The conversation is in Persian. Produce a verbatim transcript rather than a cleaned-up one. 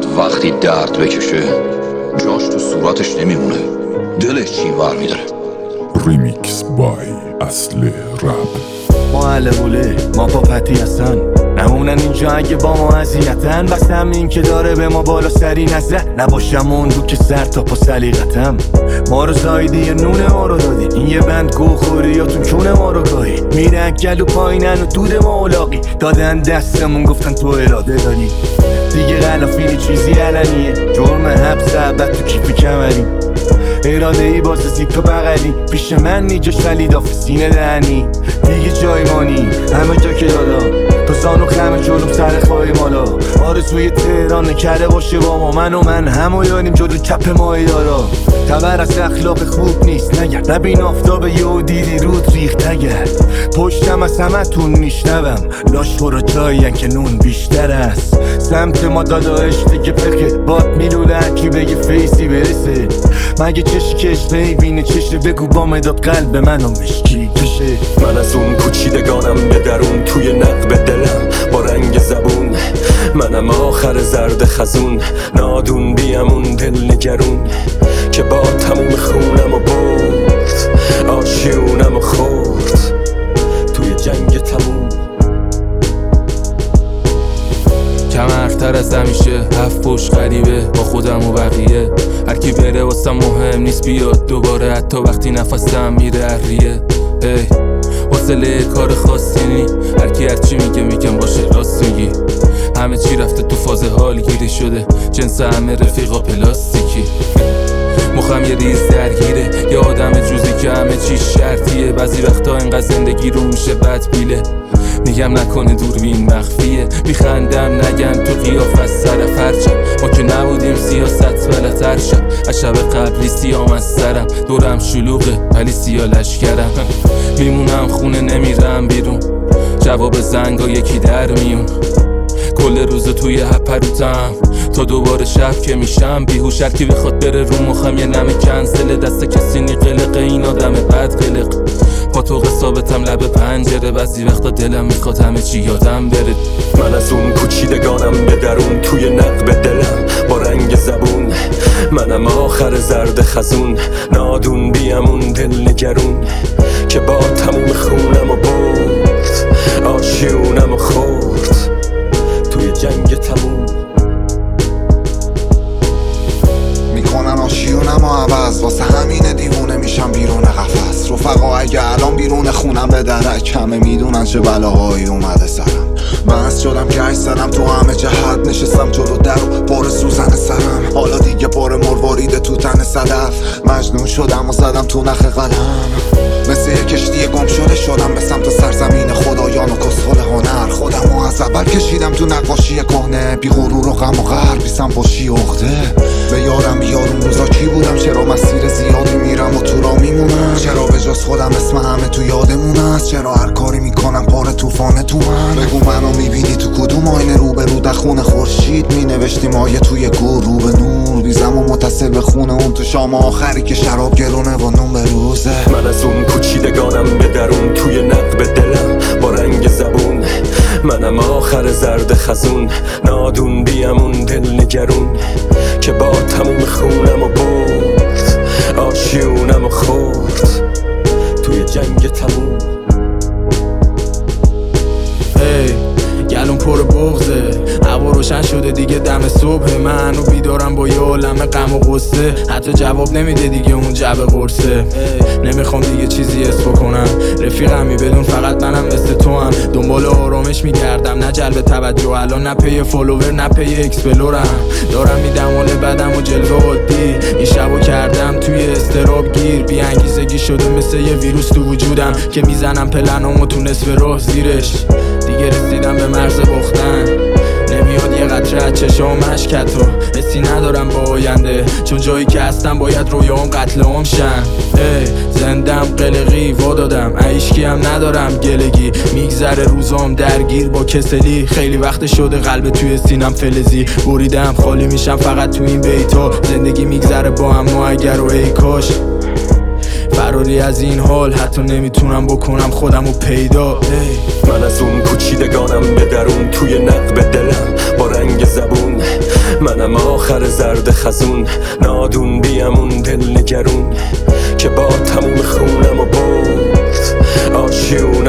مرد وقتی درد بکشه جاش تو صورتش نمیمونه، دلش چین ور میداره. ریمیکس بای اصل رپ. ما علموله ما پاپتی هستن، نمونن اینجا اگه با ما اذیتن. بس همین که داره به ما بالا سری نزد، نباشم اون رو که سر تا پا سلیقتم. ما رو زایدی یه نونه ما رو دادی، این یه بند گو خوری یا تو چونه ما رو گاهی. میره گلو پایینن و دود ما اولاقی، دادن دستمون گفتن تو اراده داری. دیگه غلافینی چیزی علنیه، جرم حبس ابد تو کیف کمری. اراده ای باز زیپ بغلی، پیش من نیجاش ولی داف سینه دهنی. دیگه جای مانی همه جا که دادا، تو زانو خمه جلوم سر خواهی مالا. آرزوی تهران نکرده باشه با ما، من و من همو یاریم جلو کپ ماهی دارا. خبر از اخلاق خوب نیست نگرد، نبین آفتاب یهو دیدی رود ریخت نگرد. پشتم از همه تون میشنوم، لاش برو جایین که نون بیشتر است. سمت ما داداش دیگه پخه، باد میلوله هرکی بگه فیسی برسه. مگه چشی کش نیبینه چشه، بگو با مداد قلب منو مشکی کشه. من از اون کوچیدگانم به درون، توی نقب دلم با رنگ زبون. منم آخر زرد خزون، نادون بیم اون دل نگرون که با تموم خونم و برد، آشیونم و خورد توی جنگ تموم. کمرتر از همیشه هفت پشت غریبه با خودم و بقیه. هرکی بره واسم مهم نیست بیاد دوباره، حتی وقتی نفسم میره اریه. ای حوصله کار خاصی نی، هرکی هرچی میگه میگم باشه راست میگی. همه چی رفته تو فاز حال گیری شده، جنس همه رفیقا پلاستیکی. مخم یه ریز درگیره، یه آدم جوزی که همه چی شرطیه. بعضی وقتا اینقدر زندگی رو میشه بد بیله، میگم نکنه دوربین مخفیه. میخندم نگم تو قیاف از سر فرچم، ما که نبودیم سیاست بلتر شد. از شب قبلی سیام از سرم، دورم شلوغه ولی سیا لشکرم. میمونم خونه نمیرم بیرون، جواب زنگا یکی در میون. کل روز توی هپروتم تا دوباره شب که میشم بیهوش. هرکی بخواد بره رو مخم یه نمه کنسله، دست کسی نی قلقه این آدم بد قلق. پا تو ثابتم لب پنجره، بعضی وقتا دلم میخواد همه چی یادم بره. من از اون کوچیدگانم به درون، توی نقب دلم با رنگ زبون. منم آخر زرد خزون، نادون بیم اون دل نگرون که با تموم خونم و برد، آشیونم و خورد توی جنگ تموم. میکنن آشیونم و عوض، واسه همینه دیوونه میشم بیرون قفس. رفقا اگه الان بیرون خونم به درک، همه میدونن چه بلاهایی اومده سرم. بس شدم که عکس زدم تو همه جهت، نشستم جلو در و پر سوزن سرم. حالا دیگه پر مرواریده تو تن صدف، مجنون شدم و زدم تو نخ قلم. مثل یه کشتی گم شده شدم به سمت سرزمین خدایان و کسخل هنر. خودم و از اول کشیدم تو نقاشی کهنه، بی غرور و غم و قهر، بی سنباشی و عقده. به یارم بیارون روزا کی بودم، چرا مسیر زیادی میرم و تو را میمونم. چرا به جز خودم اسم همه تو یادمون است، چرا هر کاری میکنم پار طوفانه تو من. بگو منو میبینی تو کدوم آینه، رو به رو در خون خورشید مینوشتیم آیه توی گور. رو به نور بیزم و متصل به خونه اون تو شام آخری که شراب گرونه و نون به روزه. من از اون کوچیدگانم به درون، توی نقب دلم با رنگ زبون. منم آخر زرد خزون، نادون بیم اون دل نگرون که با تموم خونم و برد، آشیونم و خورد توی جنگ تموم. هی گلون پر بغزه، هوا روشن شده دیگه دم صبح. من و بیدارم با یه عالمه غم و غصه، حتی جواب نمیده دیگه اون جب قرصه. نمیخوام دیگه چیزی حس بکنم، رفیقمی بدون فقط منم مثل تو هم. دنبال آرامش میگردم نه جلب توجه، الان نه پی فالوور نه پی اکسپلورم. دارم میدم حال بدم و جلوه عادی، این شبو کردم توی استراب گیر. بی انگیزگی شده مثل یه ویروس تو وجودم که میزنم پلنامو تو نصف راه زیرش. دیگه رسیدم به مرز باختن، نمیاد یه قطره از چشام اشکت رو. حسی ندارم با آینده، چون جایی که هستم باید رویام قتل عام شن. زندم قلقی وا دادم، عیشکی هم ندارم گلگی. میگذره روزام درگیر با کسلی، خیلی وقت شده قلب توی سینم فلزی. بریدم خالی میشم فقط تو این بیتا، زندگی میگذره با هم و اگر و ای کاش. فراری از این حال حتی نمیتونم بکنم خودم رو پیدا. من از اون کوچیدگانم به درون، توی نقب دلم با رنگ زبون. منم آخر زرد خزون نادون بیامون دل نگرون که با تموم خونم و برد آشیون